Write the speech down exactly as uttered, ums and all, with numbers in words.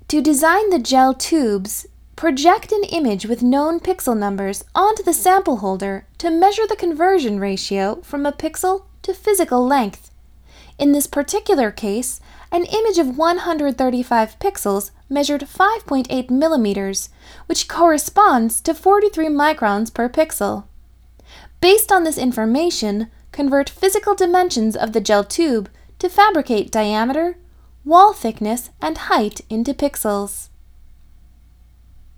To design the gel tubes, project an image with known pixel numbers onto the sample holder to measure the conversion ratio from a pixel to physical length. In this particular case, an image of one hundred thirty-five pixels measured five point eight millimeters, which corresponds to forty-three microns per pixel. Based on this information, convert physical dimensions of the gel tube to fabricate diameter, wall thickness, and height into pixels.